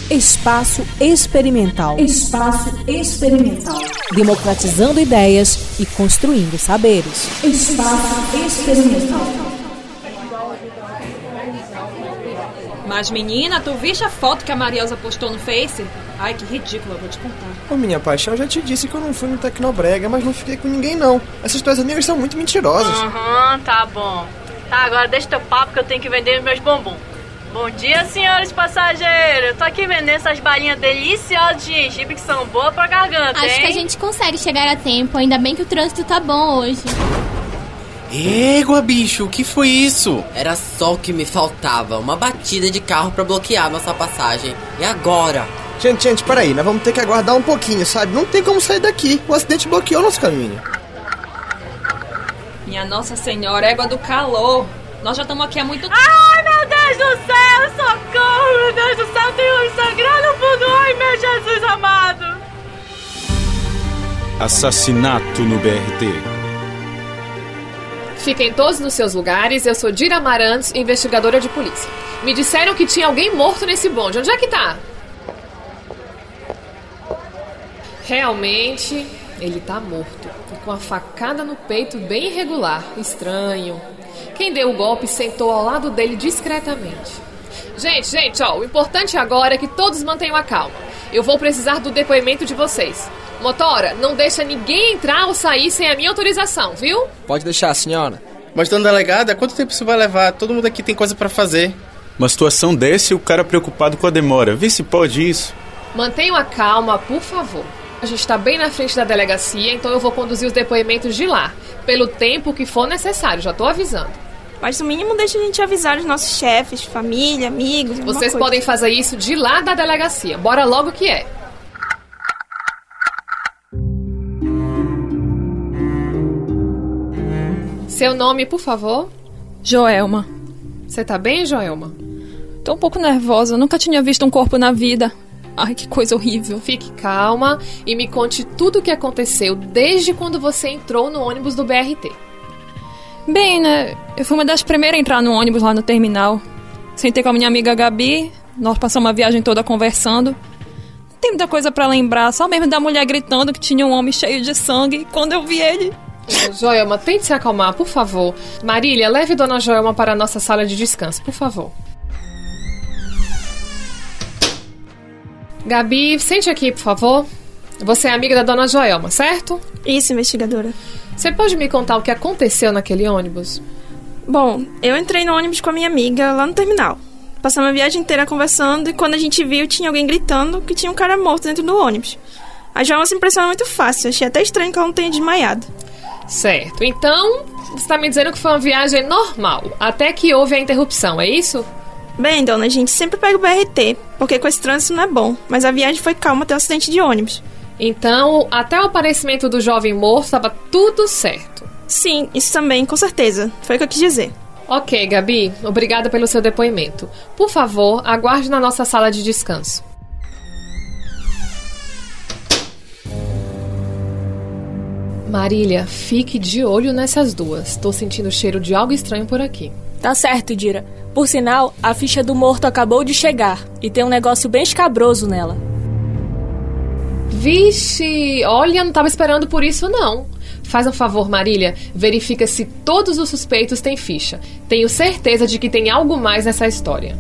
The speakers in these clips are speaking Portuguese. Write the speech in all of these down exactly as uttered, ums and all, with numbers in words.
Espaço Experimental. Espaço Experimental. Democratizando ideias e construindo saberes. Espaço Experimental. Mas menina, tu viste a foto que a Marielza postou no Face? Ai, que ridículo, eu vou te contar. Ô minha paixão, eu já te disse que eu não fui no Tecnobrega, mas não fiquei com ninguém não. Essas tuas amigas são muito mentirosas. Aham, uhum, tá bom. Tá, agora deixa teu papo que eu tenho que vender meus bombons. Bom dia, senhores passageiros. Eu tô aqui vendendo essas balinhas deliciosas de gengibre que são boas pra garganta, Acho hein? que a gente consegue chegar a tempo, ainda bem que o trânsito tá bom hoje. Égua, bicho, o que foi isso? Era só o que me faltava, uma batida de carro pra bloquear nossa passagem. E agora? Gente, gente, peraí, nós vamos ter que aguardar um pouquinho, sabe? Não tem como sair daqui, o acidente bloqueou nosso caminho. Minha Nossa Senhora, égua do calor. Nós já estamos aqui há muito tempo. Ai, meu Deus do céu, socorro, meu Deus do céu, tem um sangrando no fundo. Ai, meu Jesus amado. Assassinato no B R T. Fiquem todos nos seus lugares, eu sou Dira Amarantos, investigadora de polícia. Me disseram que tinha alguém morto nesse bonde, onde é que tá? Realmente, ele tá morto, com a facada no peito bem irregular, estranho. Quem deu o golpe sentou ao lado dele discretamente. Gente, gente, ó, o importante agora é que todos mantenham a calma. Eu vou precisar do depoimento de vocês. Motora, não deixa ninguém entrar ou sair sem a minha autorização, viu? Pode deixar, senhora. Mas, dona delegada, quanto tempo isso vai levar? Todo mundo aqui tem coisa pra fazer. Uma situação dessa e o cara preocupado com a demora. Vê se pode isso. Mantenham a calma, por favor. A gente tá bem na frente da delegacia, então eu vou conduzir os depoimentos de lá. Pelo tempo que for necessário, já tô avisando. Mas no mínimo deixa a gente avisar os nossos chefes, família, amigos. Vocês coisa. podem fazer isso de lá da delegacia. Bora logo que é. Seu nome, por favor? Joelma. Você tá bem, Joelma? Tô um pouco nervosa, nunca tinha visto um corpo na vida. Ai, que coisa horrível. Fique calma e me conte tudo o que aconteceu desde quando você entrou no ônibus do B R T. Bem, né, eu fui uma das primeiras a entrar no ônibus lá no terminal. Sentei com a minha amiga Gabi, nós passamos a viagem toda conversando. Não tem muita coisa pra lembrar, só mesmo da mulher gritando que tinha um homem cheio de sangue. E quando eu vi ele... Joelma, tente se acalmar, por favor. Marília, leve Dona Joelma para a nossa sala de descanso, por favor. Gabi, sente aqui, por favor. Você é amiga da Dona Joelma, certo? Isso, investigadora. Você pode me contar o que aconteceu naquele ônibus? Bom, eu entrei no ônibus com a minha amiga lá no terminal. Passamos a viagem inteira conversando e quando a gente viu, tinha alguém gritando que tinha um cara morto dentro do ônibus. A Joelma se impressionou muito fácil, achei até estranho que ela não tenha desmaiado. Certo, então você está me dizendo que foi uma viagem normal, até que houve a interrupção, é isso? Bem, dona, a gente sempre pega o B R T, porque com esse trânsito não é bom, mas a viagem foi calma até o acidente de ônibus. Então, até o aparecimento do jovem morto, estava tudo certo? Sim, isso também, com certeza, foi o que eu quis dizer. Ok, Gabi, obrigada pelo seu depoimento. Por favor, aguarde na nossa sala de descanso. Marília, fique de olho nessas duas. Tô sentindo o cheiro de algo estranho por aqui. Tá certo, Dira. Por sinal, a ficha do morto acabou de chegar e tem um negócio bem escabroso nela. Vixe, olha, não tava esperando por isso não. Faz um favor, Marília, verifica se todos os suspeitos têm ficha. Tenho certeza de que tem algo mais nessa história.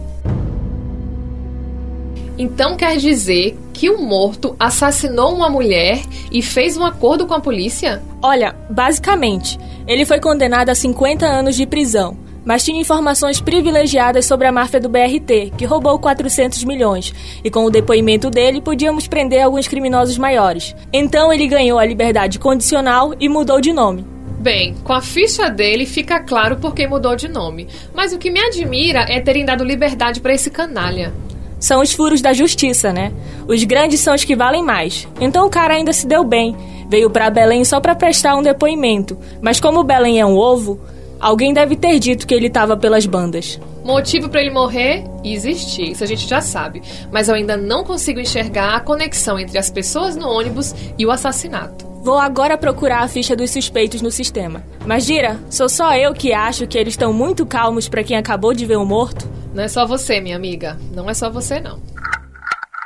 Então quer dizer que o morto assassinou uma mulher e fez um acordo com a polícia? Olha, basicamente, ele foi condenado a cinquenta anos de prisão, mas tinha informações privilegiadas sobre a máfia do B R T, que roubou quatrocentos milhões, e com o depoimento dele podíamos prender alguns criminosos maiores. Então ele ganhou a liberdade condicional e mudou de nome. Bem, com a ficha dele fica claro por que mudou de nome, mas o que me admira é terem dado liberdade para esse canalha. São os furos da justiça, né? Os grandes são os que valem mais. Então o cara ainda se deu bem. Veio pra Belém só pra prestar um depoimento. Mas como Belém é um ovo, alguém deve ter dito que ele tava pelas bandas. Motivo pra ele morrer? Existia, isso a gente já sabe. Mas eu ainda não consigo enxergar a conexão entre as pessoas no ônibus e o assassinato. Vou agora procurar a ficha dos suspeitos no sistema. Mas, Dira, sou só eu que acho que eles estão muito calmos pra quem acabou de ver um morto? Não é só você, minha amiga. Não é só você, não.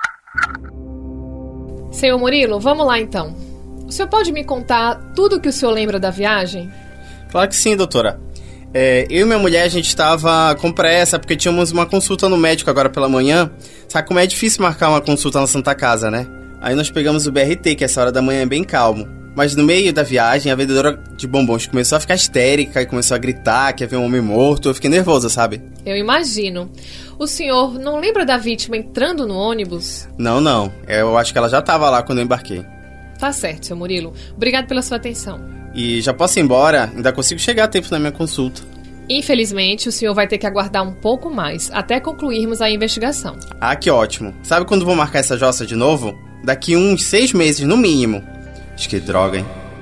Senhor Murilo, vamos lá então. O senhor pode me contar tudo o que o senhor lembra da viagem? Claro que sim, doutora. É, eu e minha mulher, a gente estava com pressa, porque tínhamos uma consulta no médico agora pela manhã. Sabe como é difícil marcar uma consulta na Santa Casa, né? Aí nós pegamos o B R T, que essa hora da manhã é bem calmo. Mas no meio da viagem, a vendedora de bombons começou a ficar histérica e começou a gritar que havia um homem morto. Eu fiquei nervosa, sabe? Eu imagino. O senhor não lembra da vítima entrando no ônibus? Não, não. Eu acho que ela já estava lá quando eu embarquei. Tá certo, seu Murilo. Obrigado pela sua atenção. E já posso ir embora? Ainda consigo chegar a tempo na minha consulta. Infelizmente, o senhor vai ter que aguardar um pouco mais, até concluirmos a investigação. Ah, que ótimo. Sabe quando vou marcar essa jossa de novo? Daqui uns seis meses, no mínimo. Acho que droga, hein?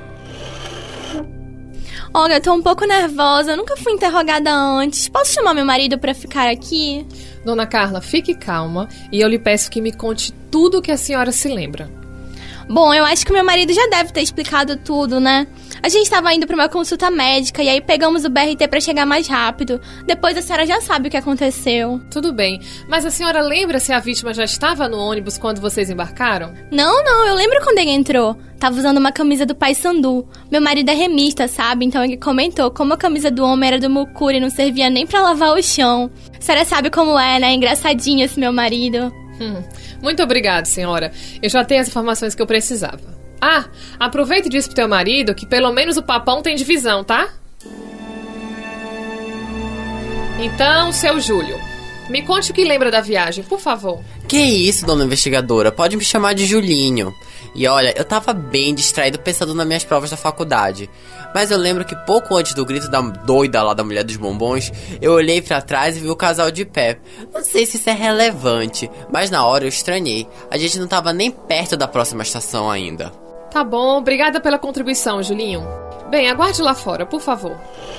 Olha, eu tô um pouco nervosa, eu nunca fui interrogada antes. Posso chamar meu marido pra ficar aqui? Dona Carla, fique calma e eu lhe peço que me conte tudo o que a senhora se lembra. Bom, eu acho que meu marido já deve ter explicado tudo, né? A gente estava indo para uma consulta médica e aí pegamos o B R T para chegar mais rápido. Depois a senhora já sabe o que aconteceu. Tudo bem, mas a senhora lembra se a vítima já estava no ônibus quando vocês embarcaram? Não, não, eu lembro quando ele entrou. Tava usando uma camisa do Paysandu. Meu marido é remista, sabe? Então ele comentou como a camisa do homem era do Mucuri e não servia nem para lavar o chão. A senhora sabe como é, né? Engraçadinho esse meu marido. Hum, muito obrigada, senhora. Eu já tenho as informações que eu precisava. Ah, aproveita e diz pro teu marido que pelo menos o papão tem divisão, tá? Então, seu Júlio, me conte o que lembra da viagem, por favor. Que isso, dona investigadora? Pode me chamar de Julinho. E olha, eu tava bem distraído pensando nas minhas provas da faculdade. Mas eu lembro que pouco antes do grito da doida lá da mulher dos bombons, eu olhei pra trás e vi o casal de pé. Não sei se isso é relevante, mas na hora eu estranhei. A gente não tava nem perto da próxima estação ainda. Tá bom, obrigada pela contribuição, Julinho. Bem, aguarde lá fora, por favor.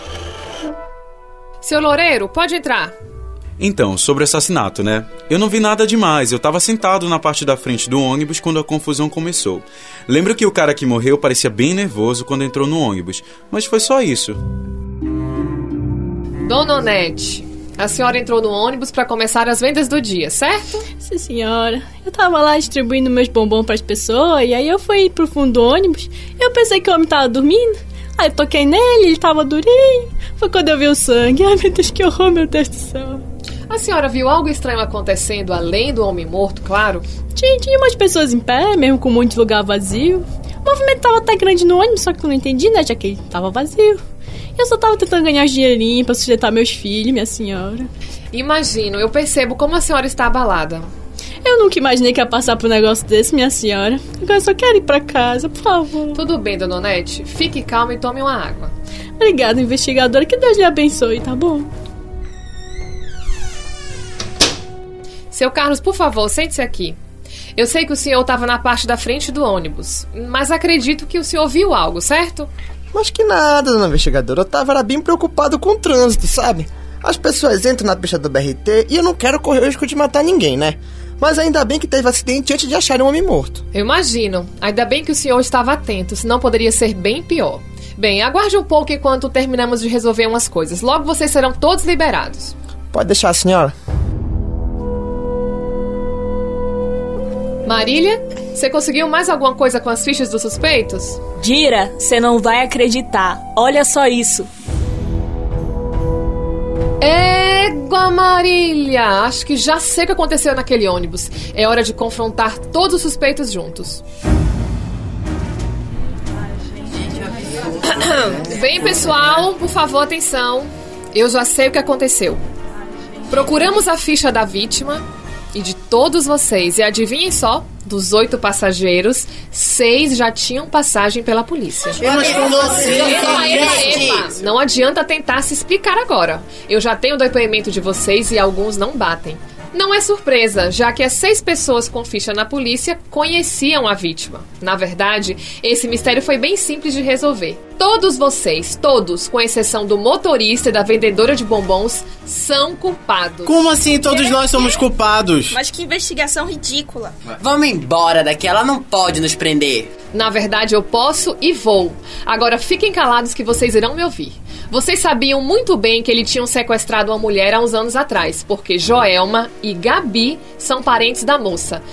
Seu Loureiro, pode entrar. Então, sobre o assassinato, né? Eu não vi nada demais, eu tava sentado na parte da frente do ônibus quando a confusão começou. Lembro que o cara que morreu parecia bem nervoso quando entrou no ônibus, mas foi só isso. Dona Onete, a senhora entrou no ônibus para começar as vendas do dia, certo? Sim, senhora. Eu tava lá distribuindo meus bombons pras pessoas e aí eu fui pro fundo do ônibus e eu pensei que o homem tava dormindo. Aí eu toquei nele, ele tava durinho. Foi quando eu vi o sangue. Ai, meu Deus, que horror, meu Deus do céu. A senhora viu algo estranho acontecendo além do homem morto, claro? Tinha, tinha umas pessoas em pé, mesmo com muito lugar vazio. O movimento tava até grande no ônibus, só que eu não entendi, né, já que ele tava vazio. Eu só tava tentando ganhar dinheirinho pra sustentar meus filhos, minha senhora. Imagino, eu percebo como a senhora está abalada. Eu nunca imaginei que ia passar por um negócio desse, minha senhora. Agora eu só quero ir pra casa, por favor. Tudo bem, dona Onete. Fique calma e tome uma água. Obrigada, investigadora. Que Deus lhe abençoe, tá bom? Seu Carlos, por favor, sente-se aqui. Eu sei que o senhor estava na parte da frente do ônibus, mas acredito que o senhor viu algo, certo? Mas que nada, dona investigadora. Eu tava era bem preocupado com o trânsito, sabe? As pessoas entram na pista do B R T e eu não quero correr o risco de matar ninguém, né? Mas ainda bem que teve acidente antes de acharem um homem morto. Eu imagino. Ainda bem que o senhor estava atento, senão poderia ser bem pior. Bem, aguarde um pouco enquanto terminamos de resolver umas coisas. Logo vocês serão todos liberados. Pode deixar, senhora. Marília, você conseguiu mais alguma coisa com as fichas dos suspeitos? Dira, você não vai acreditar. Olha só isso. Égua, Marília! Acho que já sei o que aconteceu naquele ônibus. É hora de confrontar todos os suspeitos juntos. Bem, pessoal, por favor, atenção. Eu já sei o que aconteceu. Procuramos a ficha da vítima e de todos vocês. E adivinhem só, dos oito passageiros, seis já tinham passagem pela polícia. Eu não epa, não adianta tentar se explicar agora. Eu já tenho o depoimento de vocês e alguns não batem. Não é surpresa, já que as seis pessoas com ficha na polícia conheciam a vítima. Na verdade, esse mistério foi bem simples de resolver. Todos vocês, todos, com exceção do motorista e da vendedora de bombons, são culpados. Como assim todos é, nós somos culpados? Mas que investigação ridícula. Vamos embora daqui, ela não pode nos prender. Na verdade, eu posso e vou. Agora fiquem calados que vocês irão me ouvir. Vocês sabiam muito bem que ele tinha sequestrado uma mulher há uns anos atrás, porque Joelma e Gabi são parentes da moça.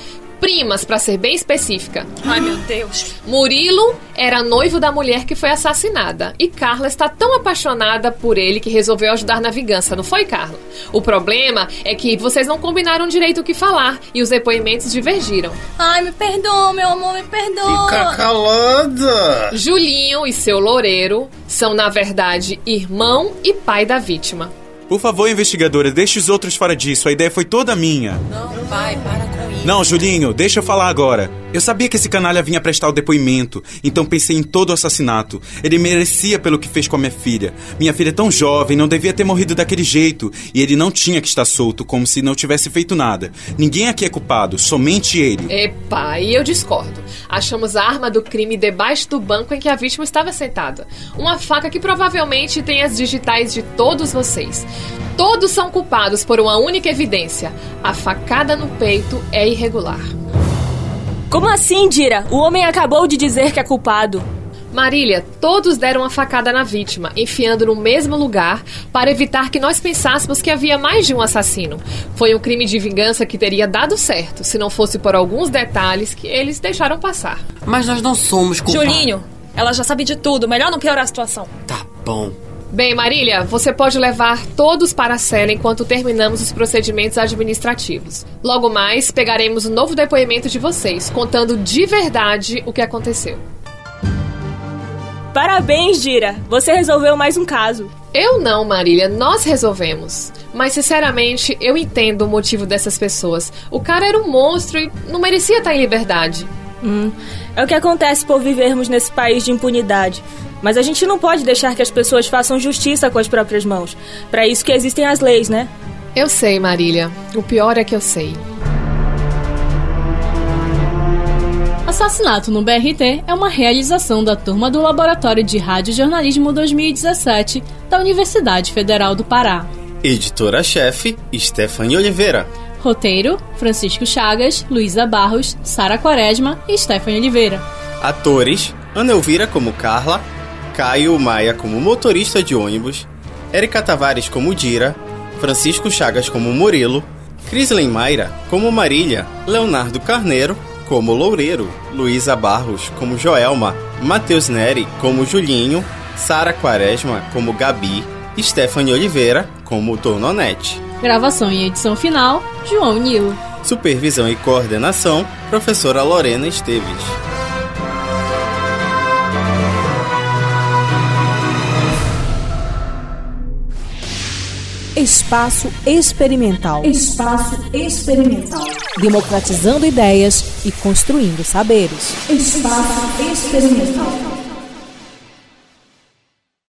primas, pra ser bem específica. Ai, meu Deus. Murilo era noivo da mulher que foi assassinada. E Carla está tão apaixonada por ele que resolveu ajudar na vingança, não foi, Carla? O problema é que vocês não combinaram direito o que falar e os depoimentos divergiram. Ai, me perdoa, meu amor, me perdoa. Fica calada. Julinho e seu loureiro são, na verdade, irmão e pai da vítima. Por favor, investigadora, deixe os outros fora disso. A ideia foi toda minha. Não, pai, para com isso. Não, Julinho, deixa eu falar agora. Eu sabia que esse canalha vinha prestar o depoimento, então pensei em todo o assassinato. Ele merecia pelo que fez com a minha filha. Minha filha é tão jovem, não devia ter morrido daquele jeito. E ele não tinha que estar solto, como se não tivesse feito nada. Ninguém aqui é culpado, somente ele. Epa, e eu discordo. Achamos a arma do crime debaixo do banco em que a vítima estava sentada. Uma faca que provavelmente tem as digitais de todos vocês. Todos são culpados por uma única evidência. A facada no peito é irregular. Como assim, Dira? O homem acabou de dizer que é culpado. Marília, todos deram uma facada na vítima, enfiando no mesmo lugar para evitar que nós pensássemos que havia mais de um assassino. Foi um crime de vingança que teria dado certo, se não fosse por alguns detalhes que eles deixaram passar. Mas nós não somos culpados. Julinho, ela já sabe de tudo, melhor não piorar a situação. Tá bom. Bem, Marília, você pode levar todos para a cela enquanto terminamos os procedimentos administrativos. Logo mais, pegaremos um novo depoimento de vocês, contando de verdade o que aconteceu. Parabéns, Dira. Você resolveu mais um caso. Eu não, Marília. Nós resolvemos. Mas, sinceramente, eu entendo o motivo dessas pessoas. O cara era um monstro e não merecia estar em liberdade. Hum, é o que acontece por vivermos nesse país de impunidade. Mas a gente não pode deixar que as pessoas façam justiça com as próprias mãos. Para isso que existem as leis, né? Eu sei, Marília. O pior é que eu sei. Assassinato no B R T é uma realização da turma do Laboratório de Rádio Jornalismo dois mil e dezessete da Universidade Federal do Pará. Editora-chefe, Stephanie Oliveira. Roteiro, Francisco Chagas, Luísa Barros, Sara Quaresma e Stephanie Oliveira. Atores, Ana Elvira como Carla, Caio Maia como motorista de ônibus, Érica Tavares como Dira, Francisco Chagas como Murilo, Crisley Mayra como Marília, Leonardo Carneiro como Loureiro, Luísa Barros como Joelma, Matheus Neri como Julinho, Sara Quaresma como Gabi e Stephanie Oliveira como Tornonete. Gravação e edição final, João Nilo. Supervisão e coordenação, professora Lorena Esteves. Espaço Experimental. Espaço Experimental. Democratizando ideias e construindo saberes. Espaço Experimental.